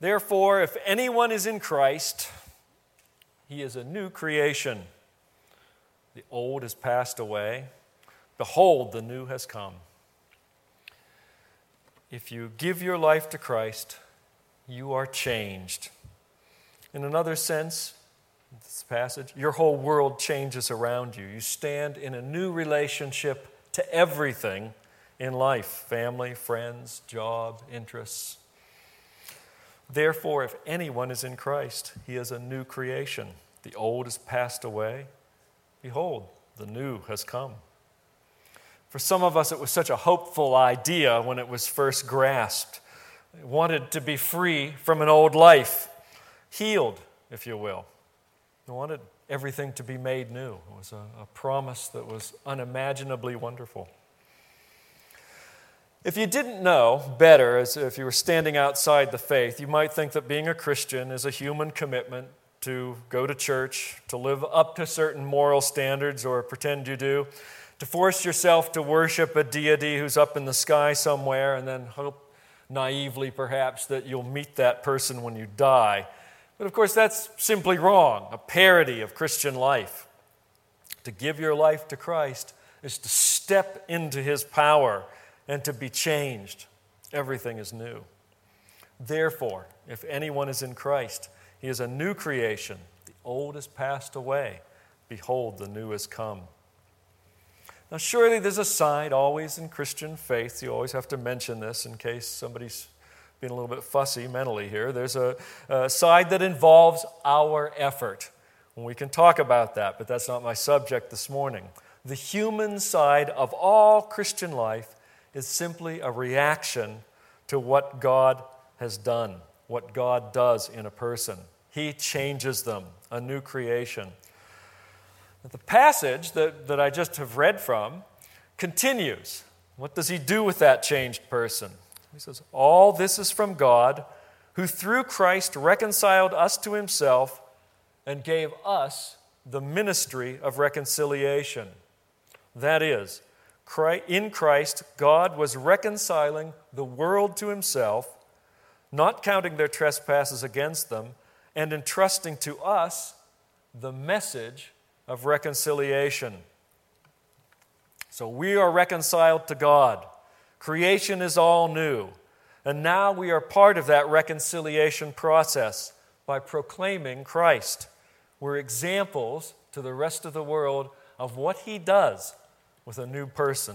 Therefore, if anyone is in Christ, he is a new creation. The old has passed away. Behold, the new has come. If you give your life to Christ, you are changed. In another sense, this passage, your whole world changes around you. You stand in a new relationship to everything in life: family, friends, job, interests. Therefore, if anyone is in Christ, he is a new creation. The old has passed away. Behold, the new has come. For some of us, it was such a hopeful idea when it was first grasped. We wanted to be free from an old life, healed, if you will. We wanted everything to be made new. It was a promise that was unimaginably wonderful. If you didn't know better, as if you were standing outside the faith, you might think that being a Christian is a human commitment to go to church, to live up to certain moral standards, or pretend you do, to force yourself to worship a deity who's up in the sky somewhere, and then hope naively perhaps that you'll meet that person when you die. But of course that's simply wrong, a parody of Christian life. To give your life to Christ is to step into His power and to be changed. Everything is new. Therefore, if anyone is in Christ, he is a new creation. The old has passed away. Behold, the new has come. Now, surely there's a side always in Christian faith. You always have to mention this in case somebody's being a little bit fussy mentally here. There's a side that involves our effort. And we can talk about that, but that's not my subject this morning. The human side of all Christian life is simply a reaction to what God has done, what God does in a person. He changes them, a new creation. The passage that I just have read from continues. What does He do with that changed person? He says, all this is from God, who through Christ reconciled us to Himself and gave us the ministry of reconciliation. That is, in Christ, God was reconciling the world to Himself, not counting their trespasses against them, and entrusting to us the message of reconciliation. So we are reconciled to God. Creation is all new. And now we are part of that reconciliation process by proclaiming Christ. We're examples to the rest of the world of what He does with a new person.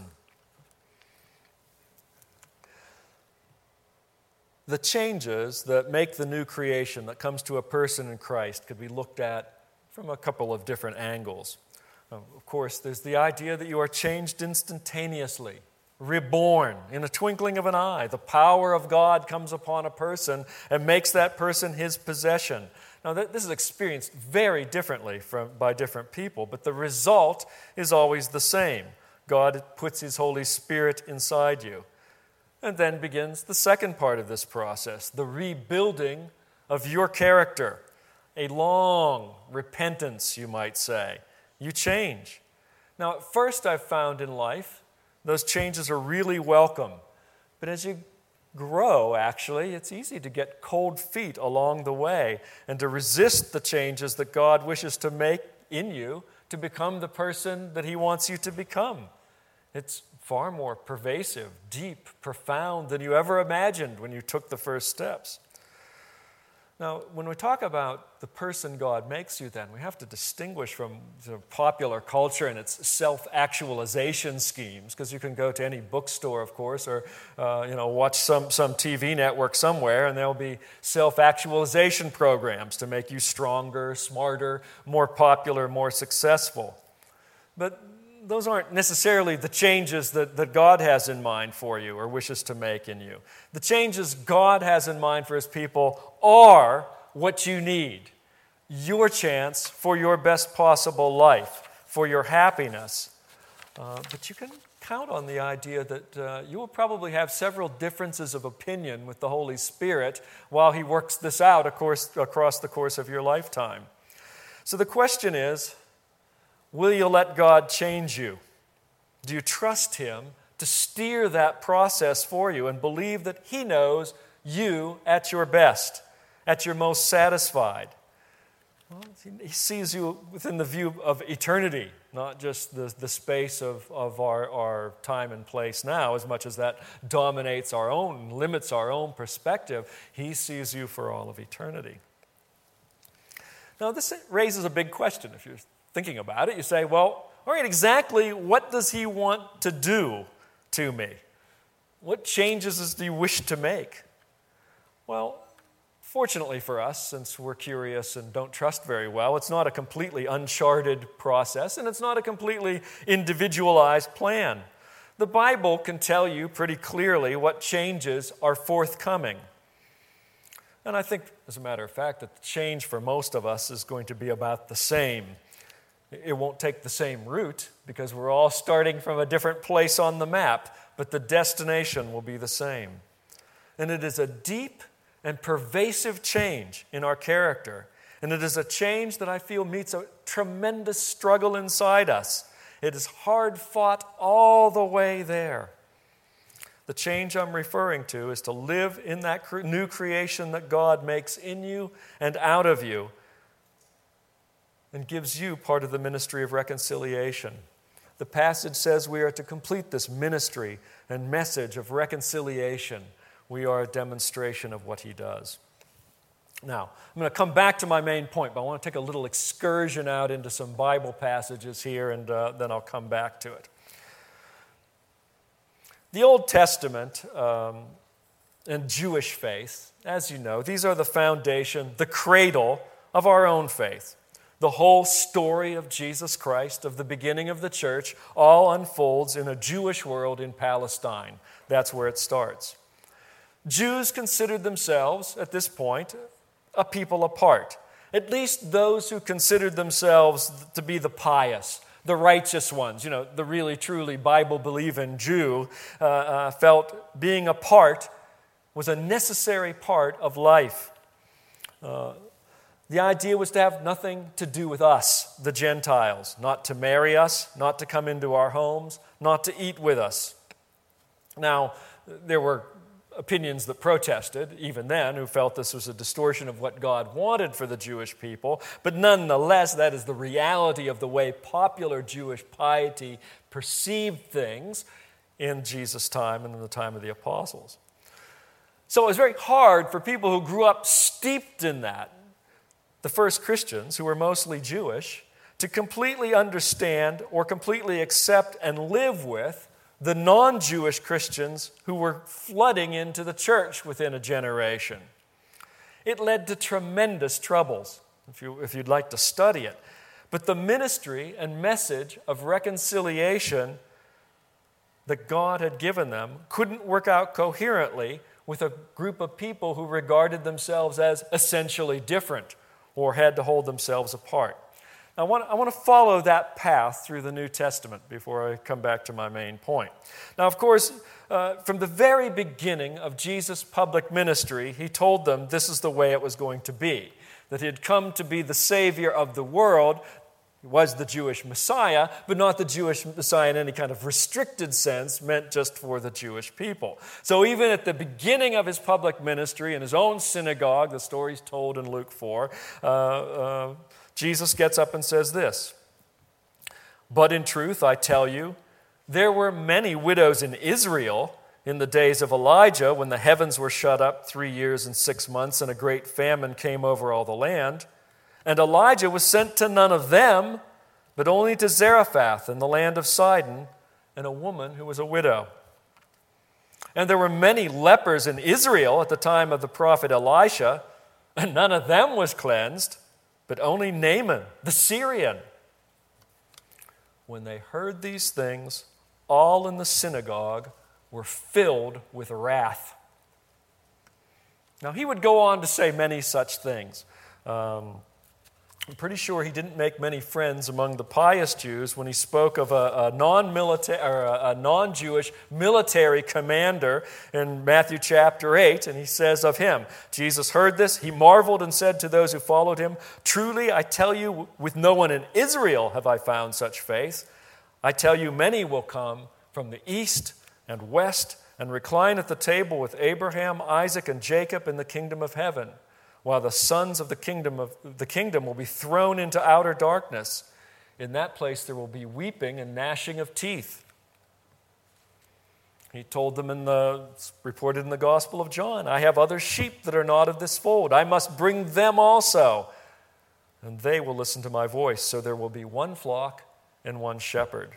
The changes that make the new creation that comes to a person in Christ could be looked at from a couple of different angles. Of course, there's the idea that you are changed instantaneously, reborn in a twinkling of an eye. The power of God comes upon a person and makes that person His possession. Now, this is experienced very differently by different people, but the result is always the same. God puts His Holy Spirit inside you. And then begins the second part of this process, the rebuilding of your character. A long repentance, you might say. You change. Now, at first I've found in life, those changes are really welcome. But as you grow, actually, it's easy to get cold feet along the way and to resist the changes that God wishes to make in you to become the person that He wants you to become. It's far more pervasive, deep, profound than you ever imagined when you took the first steps. Now, when we talk about the person God makes you then, we have to distinguish from the popular culture and its self-actualization schemes, because you can go to any bookstore, of course, or watch some TV network somewhere, and there'll be self-actualization programs to make you stronger, smarter, more popular, more successful. But those aren't necessarily the changes that God has in mind for you or wishes to make in you. The changes God has in mind for His people are what you need. Your chance for your best possible life, for your happiness. But you can count on the idea that you will probably have several differences of opinion with the Holy Spirit while He works this out, of course, across the course of your lifetime. So the question is, will you let God change you? Do you trust Him to steer that process for you and believe that He knows you at your best? at your most satisfied? Well, he sees you within the view of eternity, not just the space of our time and place now, as much as that dominates our own, limits our own perspective. He sees you for all of eternity. Now, this raises a big question. If you're thinking about it, you say, well, all right, exactly what does he want to do to me? What changes does he wish to make? Well, fortunately for us, since we're curious and don't trust very well, it's not a completely uncharted process, and it's not a completely individualized plan. The Bible can tell you pretty clearly what changes are forthcoming. And I think, as a matter of fact, that the change for most of us is going to be about the same. It won't take the same route because we're all starting from a different place on the map, but the destination will be the same. And it is a deep and pervasive change in our character. And it is a change that I feel meets a tremendous struggle inside us. It is hard fought all the way there. The change I'm referring to is to live in that new creation that God makes in you and out of you and gives you part of the ministry of reconciliation. The passage says we are to complete this ministry and message of reconciliation. We are a demonstration of what he does. Now, I'm going to come back to my main point, but I want to take a little excursion out into some Bible passages here, and then I'll come back to it. The Old Testament and Jewish faith, as you know, these are the foundation, the cradle of our own faith. The whole story of Jesus Christ, of the beginning of the church, all unfolds in a Jewish world in Palestine. That's where it starts. Jews considered themselves, at this point, a people apart. At least those who considered themselves to be the pious, the righteous ones, the really, truly Bible-believing Jew, felt being apart was a necessary part of life. The idea was to have nothing to do with us, the Gentiles, not to marry us, not to come into our homes, not to eat with us. Now, there were opinions that protested, even then, who felt this was a distortion of what God wanted for the Jewish people, but nonetheless, that is the reality of the way popular Jewish piety perceived things in Jesus' time and in the time of the apostles. So it was very hard for people who grew up steeped in that, the first Christians, who were mostly Jewish, to completely understand or completely accept and live with the non-Jewish Christians who were flooding into the church within a generation. It led to tremendous troubles, if you'd like to study it. But the ministry and message of reconciliation that God had given them couldn't work out coherently with a group of people who regarded themselves as essentially different or had to hold themselves apart. Now, I want to follow that path through the New Testament before I come back to my main point. Now, of course, from the very beginning of Jesus' public ministry, he told them this is the way it was going to be, that he had come to be the Savior of the world. He was the Jewish Messiah, but not the Jewish Messiah in any kind of restricted sense, meant just for the Jewish people. So even at the beginning of his public ministry, in his own synagogue, the story's told in Luke 4, Jesus gets up and says this, "But in truth, I tell you, there were many widows in Israel in the days of Elijah when the heavens were shut up 3 years and 6 months and a great famine came over all the land. And Elijah was sent to none of them, but only to Zarephath in the land of Sidon, and a woman who was a widow. And there were many lepers in Israel at the time of the prophet Elisha, and none of them was cleansed, but only Naaman, the Syrian." When they heard these things, all in the synagogue were filled with wrath. Now, he would go on to say many such things. I'm pretty sure he didn't make many friends among the pious Jews when he spoke of a non-Jewish military commander in Matthew chapter 8, and he says of him, Jesus heard this, he marveled and said to those who followed him, "Truly, I tell you, with no one in Israel have I found such faith. I tell you, many will come from the east and west and recline at the table with Abraham, Isaac, and Jacob in the kingdom of heaven. while the sons of the kingdom will be thrown into outer darkness. In that place there will be weeping and gnashing of teeth. He told them it's reported in the Gospel of John, I have other sheep that are not of this fold. I must bring them also, and they will listen to my voice. So there will be one flock and one shepherd.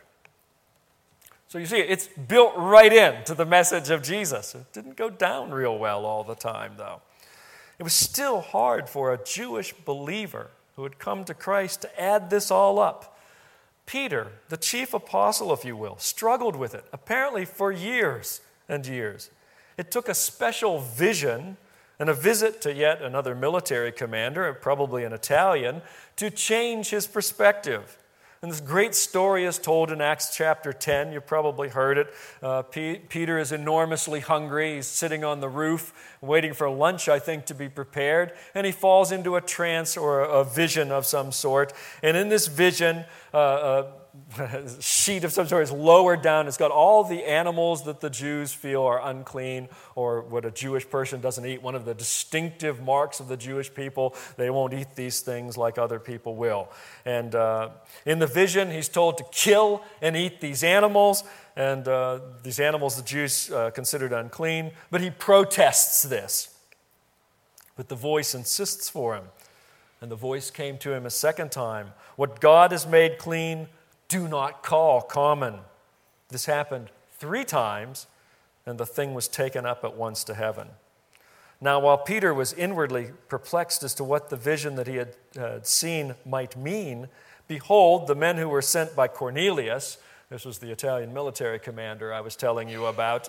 So you see, it's built right into the message of Jesus. It didn't go down real well all the time, though. It was still hard for a Jewish believer who had come to Christ to add this all up. Peter, the chief apostle, if you will, struggled with it, apparently for years and years. It took a special vision and a visit to yet another military commander, probably an Italian, to change his perspective. And this great story is told in Acts chapter 10. You've probably heard it. Peter is enormously hungry. He's sitting on the roof waiting for lunch, I think, to be prepared. And he falls into a trance or a vision of some sort. And in this vision, a sheet of some sort is lowered down. It's got all the animals that the Jews feel are unclean or what a Jewish person doesn't eat. One of the distinctive marks of the Jewish people, they won't eat these things like other people will. And in the vision, he's told to kill and eat these animals. And these animals the Jews considered unclean. But he protests this. But the voice insists for him. And the voice came to him a second time. What God has made clean, do not call common. This happened 3 times, and the thing was taken up at once to heaven. Now, while Peter was inwardly perplexed as to what the vision that he had seen might mean, behold, the men who were sent by Cornelius, this was the Italian military commander I was telling you about,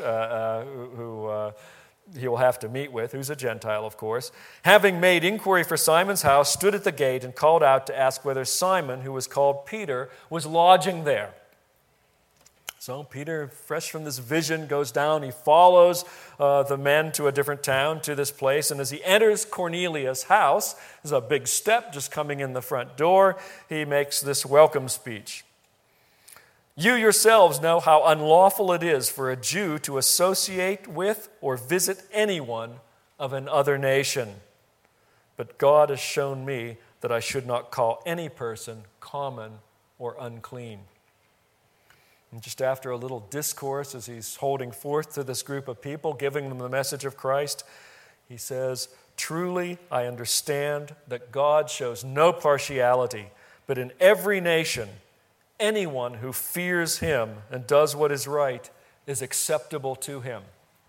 who he will have to meet with, who's a Gentile, of course, having made inquiry for Simon's house, stood at the gate and called out to ask whether Simon, who was called Peter, was lodging there. So Peter, fresh from this vision, goes down. He follows the men to a different town, to this place. And as he enters Cornelius' house, there's a big step just coming in the front door. He makes this welcome speech. You yourselves know how unlawful it is for a Jew to associate with or visit anyone of another nation. But God has shown me that I should not call any person common or unclean. And just after a little discourse as he's holding forth to this group of people, giving them the message of Christ, he says, truly I understand that God shows no partiality, but in every nation, anyone who fears him and does what is right is acceptable to him.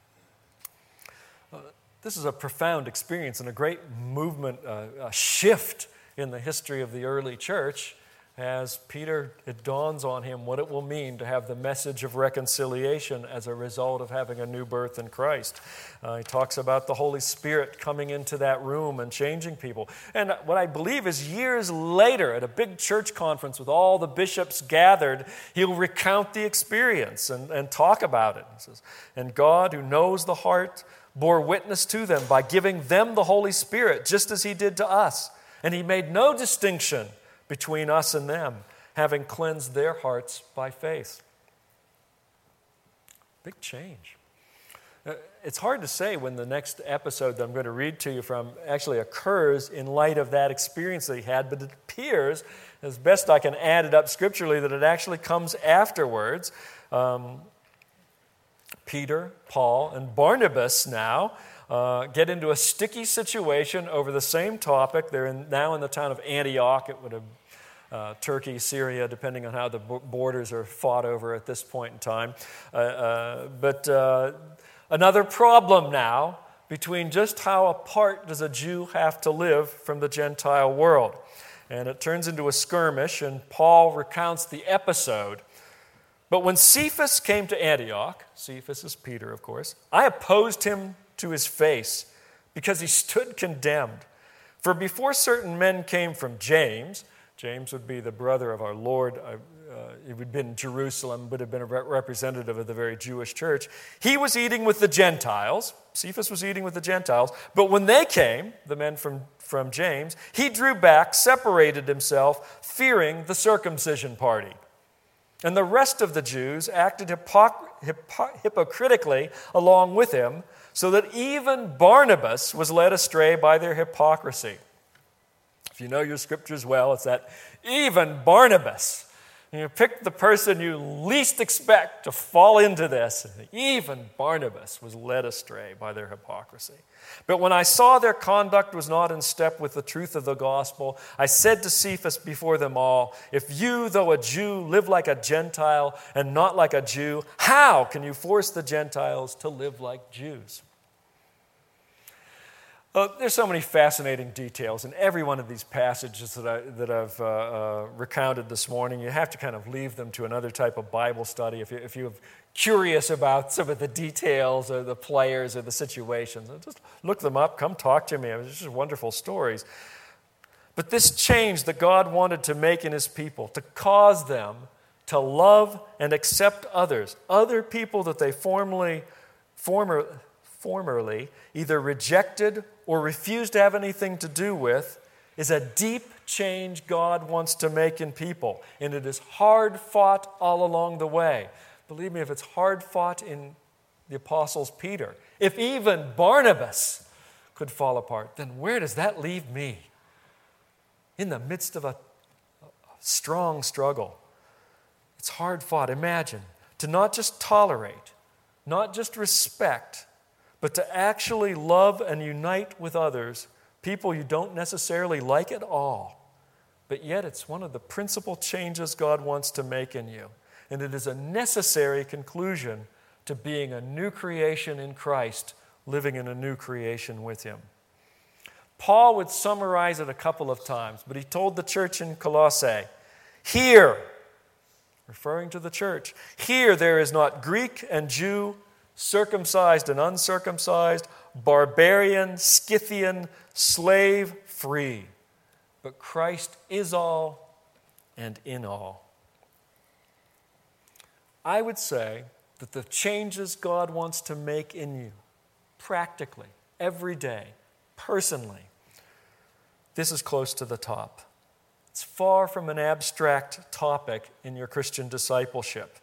This is a profound experience and a great movement, a shift in the history of the early church as it dawns on him what it will mean to have the message of reconciliation as a result of having a new birth in Christ. He talks about the Holy Spirit coming into that room and changing people. And what I believe is years later at a big church conference with all the bishops gathered, he'll recount the experience and talk about it. He says, and God, who knows the heart, bore witness to them by giving them the Holy Spirit, just as he did to us. And he made no distinction between us and them, having cleansed their hearts by faith. Big change. It's hard to say when the next episode that I'm going to read to you from actually occurs in light of that experience that he had, but it appears, as best I can add it up scripturally, that it actually comes afterwards. Peter, Paul, and Barnabas now get into a sticky situation over the same topic. They're now in the town of Antioch. It would have Turkey, Syria, depending on how the borders are fought over at this point in time. But another problem now between just how apart does a Jew have to live from the Gentile world. And it turns into a skirmish, and Paul recounts the episode. But when Cephas came to Antioch, Cephas is Peter, of course, I opposed him to his face because he stood condemned. For before certain men came from James would be the brother of our Lord, he would have been in Jerusalem, would have been a representative of the very Jewish church. He was eating with the Gentiles. Cephas was eating with the Gentiles. But when they came, the men from James, he drew back, separated himself, fearing the circumcision party. And the rest of the Jews acted hypocritically along with him, so that even Barnabas was led astray by their hypocrisy. If you know your scriptures well, it's that even Barnabas. You pick the person you least expect to fall into this. Even Barnabas was led astray by their hypocrisy. But when I saw their conduct was not in step with the truth of the gospel, I said to Cephas before them all, if you, though a Jew, live like a Gentile and not like a Jew, how can you force the Gentiles to live like Jews? There's so many fascinating details in every one of these passages that I've recounted this morning. You have to kind of leave them to another type of Bible study if you're curious about some of the details or the players or the situations. Just look them up, come talk to me. It's just wonderful stories. But this change that God wanted to make in his people, to cause them to love and accept others, other people that they formerly either rejected or refused to have anything to do with, is a deep change God wants to make in people. And it is hard fought all along the way. Believe me, if it's hard fought in the Apostles Peter, if even Barnabas could fall apart, then where does that leave me? In the midst of a strong struggle. It's hard fought. Imagine to not just tolerate, not just respect, but to actually love and unite with others, people you don't necessarily like at all. But yet it's one of the principal changes God wants to make in you. And it is a necessary conclusion to being a new creation in Christ, living in a new creation with him. Paul would summarize it a couple of times, but he told the church in Colossae, here, referring to the church, here there is not Greek and Jew, circumcised and uncircumcised, barbarian, Scythian, slave, free. But Christ is all and in all. I would say that the changes God wants to make in you, practically, every day, personally, this is close to the top. It's far from an abstract topic in your Christian discipleship.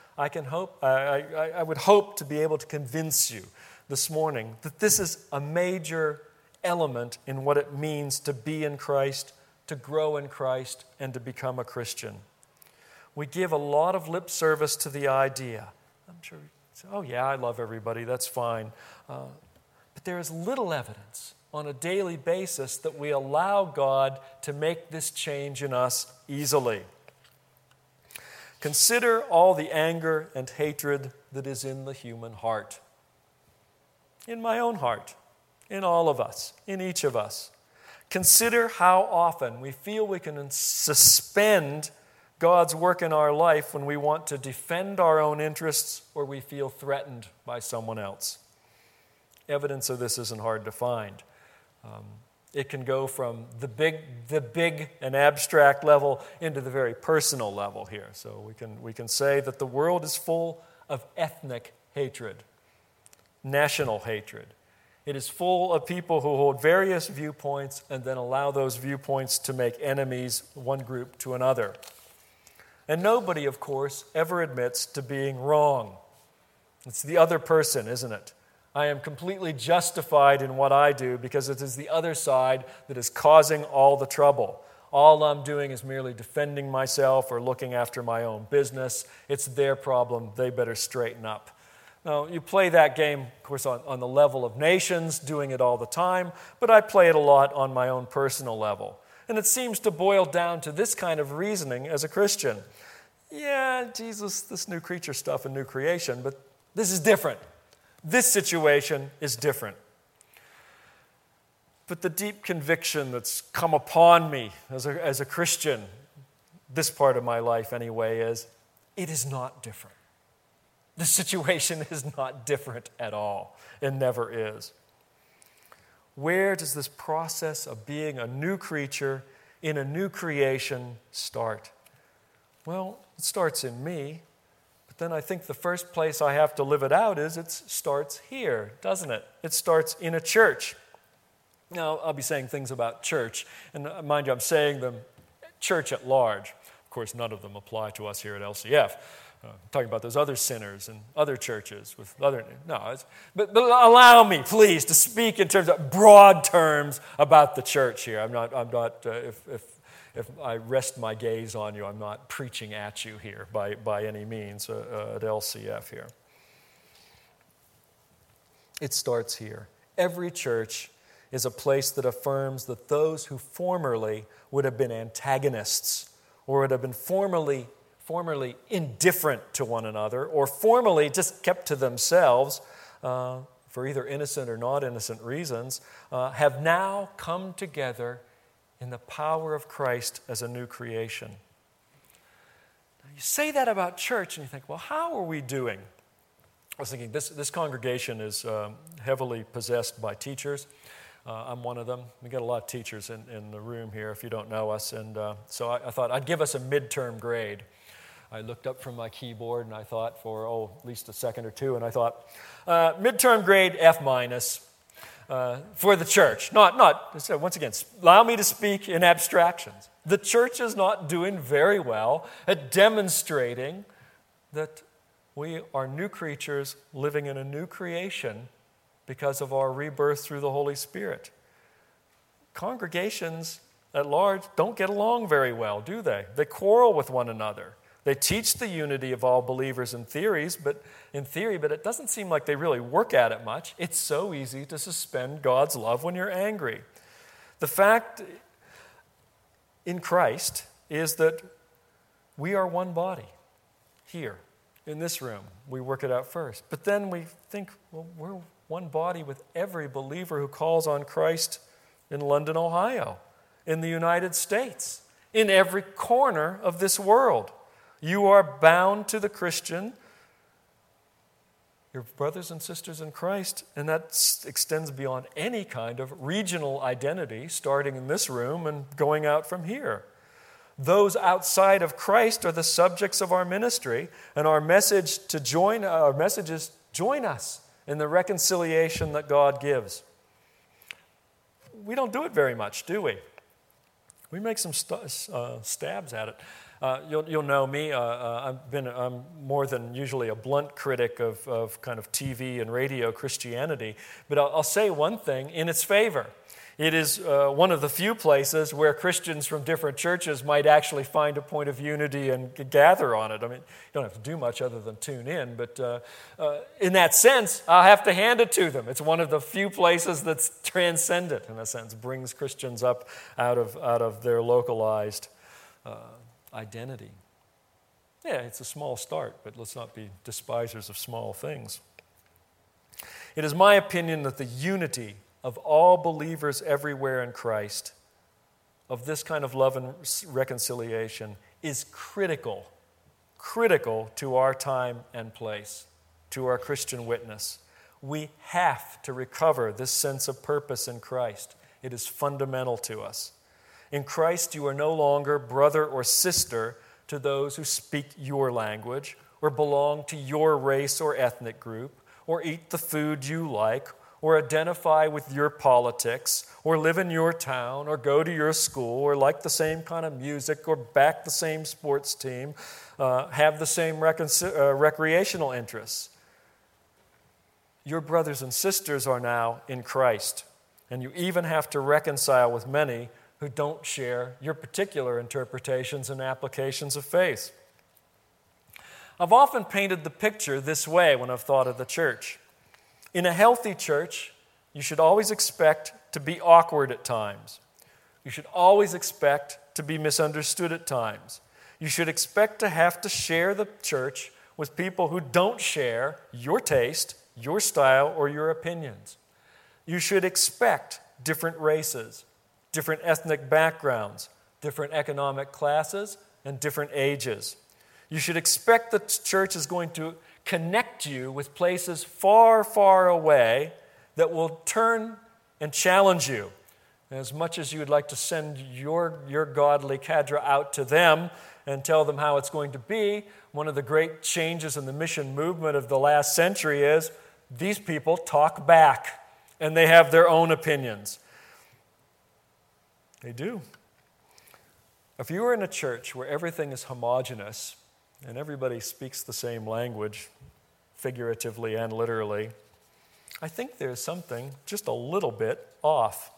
I would hope to be able to convince you this morning that this is a major element in what it means to be in Christ, to grow in Christ, and to become a Christian. We give a lot of lip service to the idea. I'm sure you say, oh yeah, I love everybody, that's fine. But there is little evidence on a daily basis that we allow God to make this change in us easily. Consider all the anger and hatred that is in the human heart. In my own heart, in all of us, in each of us. Consider how often we feel we can suspend God's work in our life when we want to defend our own interests or we feel threatened by someone else. Evidence of this isn't hard to find. It can go from the big and abstract level into the very personal level here. So we can say that the world is full of ethnic hatred, national hatred. It is full of people who hold various viewpoints and then allow those viewpoints to make enemies, one group to another. And nobody, of course, ever admits to being wrong. It's the other person, isn't it? I am completely justified in what I do because it is the other side that is causing all the trouble. All I'm doing is merely defending myself or looking after my own business. It's their problem. They better straighten up. Now, you play that game, of course, on the level of nations, doing it all the time, but I play it a lot on my own personal level. And it seems to boil down to this kind of reasoning as a Christian. Yeah, Jesus, this new creature stuff and new creation, but this is different. This situation is different. But the deep conviction that's come upon me as a Christian, this part of my life anyway, is it is not different. The situation is not different at all. It never is. Where does this process of being a new creature in a new creation start? Well, it starts in me. Then I think the first place I have to live it out is it starts here, doesn't it? It starts in a church. Now, I'll be saying things about church, and mind you, I'm saying them church at large. Of course, none of them apply to us here at LCF. talking about those other sinners and other churches with other... No, but allow me, please, to speak in terms of broad terms about the church here. If I rest my gaze on you, I'm not preaching at you here by any means at LCF here. It starts here. Every church is a place that affirms that those who formerly would have been antagonists or would have been formerly indifferent to one another or formerly just kept to themselves for either innocent or not innocent reasons, have now come together in the power of Christ as a new creation. Now, you say that about church and you think, well, how are we doing? I was thinking this congregation is heavily possessed by teachers. I'm one of them. We got a lot of teachers in the room here if you don't know us. And so I thought I'd give us a midterm grade. I looked up from my keyboard and I thought for, at least a second or two, and I thought, midterm grade F- for the church. So once again, allow me to speak in abstractions. The church is not doing very well at demonstrating that we are new creatures living in a new creation because of our rebirth through the Holy Spirit. Congregations at large don't get along very well, do they? They quarrel with one another. They teach the unity of all believers in theory, but it doesn't seem like they really work at it much. It's so easy to suspend God's love when you're angry. The fact in Christ is that we are one body here in this room. We work it out first. But then we think, well, we're one body with every believer who calls on Christ in London, Ohio, in the United States, in every corner of this world. You are bound to the Christian, your brothers and sisters in Christ, and that extends beyond any kind of regional identity, starting in this room and going out from here. Those outside of Christ are the subjects of our ministry, and our message is join us in the reconciliation that God gives. We don't do it very much, do we? We make some stabs at it. You'll know me. I'm more than usually a blunt critic of kind of TV and radio Christianity, but I'll say one thing in its favor. It is one of the few places where Christians from different churches might actually find a point of unity and gather on it. I mean, you don't have to do much other than tune in, but in that sense, I'll have to hand it to them. It's one of the few places that's transcendent, in a sense, brings Christians up out of their localized identity. Yeah, it's a small start, but let's not be despisers of small things. It is my opinion that the unity of all believers everywhere in Christ, of this kind of love and reconciliation, is critical to our time and place, to our Christian witness. We have to recover this sense of purpose in Christ. It is fundamental to us. In Christ, you are no longer brother or sister to those who speak your language, or belong to your race or ethnic group, or eat the food you like, or identify with your politics, or live in your town, or go to your school, or like the same kind of music, or back the same sports team, have the same recreational interests. Your brothers and sisters are now in Christ, and you even have to reconcile with many who don't share your particular interpretations and applications of faith. I've often painted the picture this way when I've thought of the church. In a healthy church, you should always expect to be awkward at times. You should always expect to be misunderstood at times. You should expect to have to share the church with people who don't share your taste, your style, or your opinions. You should expect different races, different ethnic backgrounds, different economic classes, and different ages. You should expect the church is going to connect you with places far, far away that will turn and challenge you. As much as you would like to send your godly cadre out to them and tell them how it's going to be, one of the great changes in the mission movement of the last century is these people talk back and they have their own opinions. They do. If you are in a church where everything is homogeneous, and everybody speaks the same language, figuratively and literally, I think there's something just a little bit off.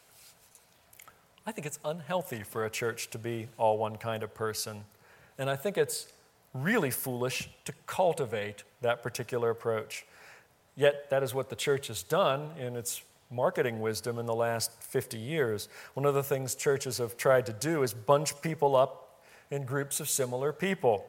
I think it's unhealthy for a church to be all one kind of person, and I think it's really foolish to cultivate that particular approach. Yet that is what the church has done in its marketing wisdom in the last 50 years. One of the things churches have tried to do is bunch people up in groups of similar people.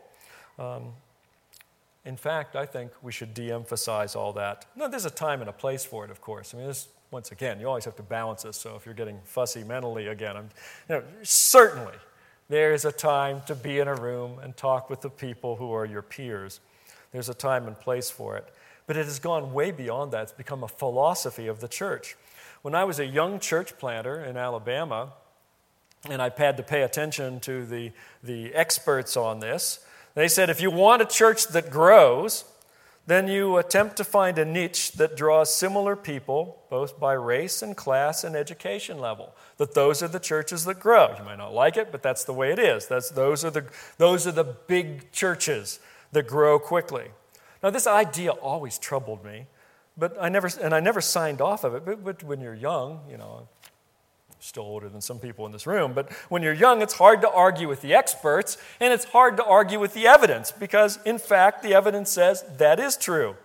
In fact, I think we should de-emphasize all that. No, there's a time and a place for it, of course. I mean, once again, you always have to balance this, so if you're getting fussy mentally again, certainly there is a time to be in a room and talk with the people who are your peers. There's a time and place for it. But it has gone way beyond that. It's become a philosophy of the church. When I was a young church planter in Alabama, and I had to pay attention to the experts on this, they said if you want a church that grows, then you attempt to find a niche that draws similar people, both by race and class and education level. That those are the churches that grow. You might not like it, but that's the way it is. Those are the big churches that grow quickly. Now, this idea always troubled me, but I never signed off of it. But when you're young, I'm still older than some people in this room, but when you're young, it's hard to argue with the experts, and it's hard to argue with the evidence, because, in fact, the evidence says that is true.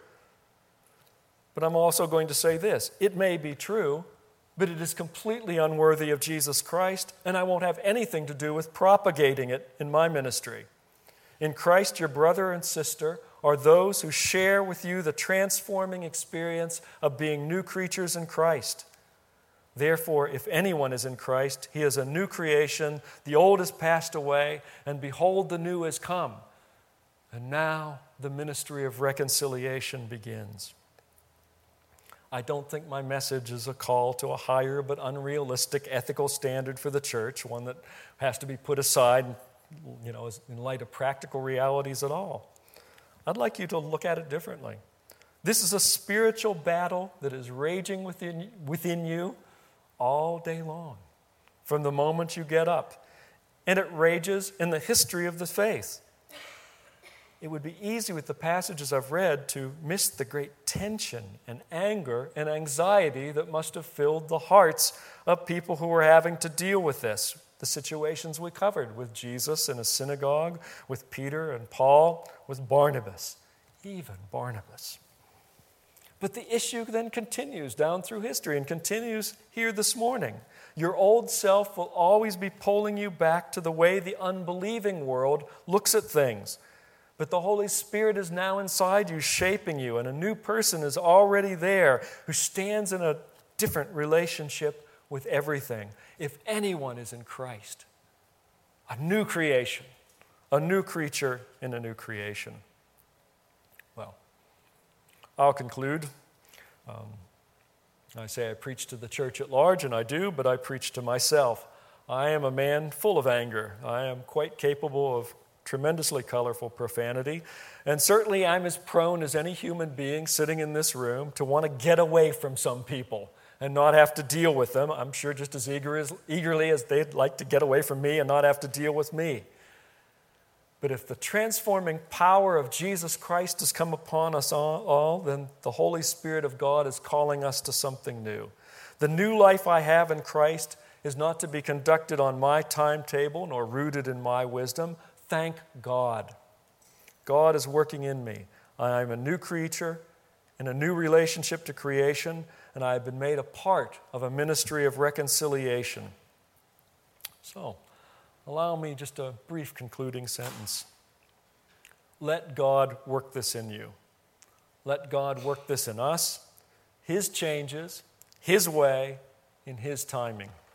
But I'm also going to say this. It may be true, but it is completely unworthy of Jesus Christ, and I won't have anything to do with propagating it in my ministry. In Christ, your brother and sister are those who share with you the transforming experience of being new creatures in Christ. Therefore, if anyone is in Christ, he is a new creation. The old has passed away, and behold, the new has come. And now the ministry of reconciliation begins. I don't think my message is a call to a higher but unrealistic ethical standard for the church, one that has to be put aside, in light of practical realities at all. I'd like you to look at it differently. This is a spiritual battle that is raging within you all day long, from the moment you get up. And it rages in the history of the faith. It would be easy with the passages I've read to miss the great tension and anger and anxiety that must have filled the hearts of people who were having to deal with this. The situations we covered with Jesus in a synagogue, with Peter and Paul, with Barnabas, even Barnabas. But the issue then continues down through history and continues here this morning. Your old self will always be pulling you back to the way the unbelieving world looks at things. But the Holy Spirit is now inside you, shaping you, and a new person is already there who stands in a different relationship with everything. If anyone is in Christ, a new creation, a new creature in a new creation. Well, I'll conclude. I say I preach to the church at large, and I do, but I preach to myself. I am a man full of anger. I am quite capable of tremendously colorful profanity, and certainly I'm as prone as any human being sitting in this room to want to get away from some people and not have to deal with them. I'm sure just as eagerly as they'd like to get away from me and not have to deal with me. But if the transforming power of Jesus Christ has come upon us all, then the Holy Spirit of God is calling us to something new. The new life I have in Christ is not to be conducted on my timetable nor rooted in my wisdom. Thank God. God is working in me. I am a new creature in a new relationship to creation, and I have been made a part of a ministry of reconciliation. So, allow me just a brief concluding sentence. Let God work this in you. Let God work this in us, His changes, His way, in His timing.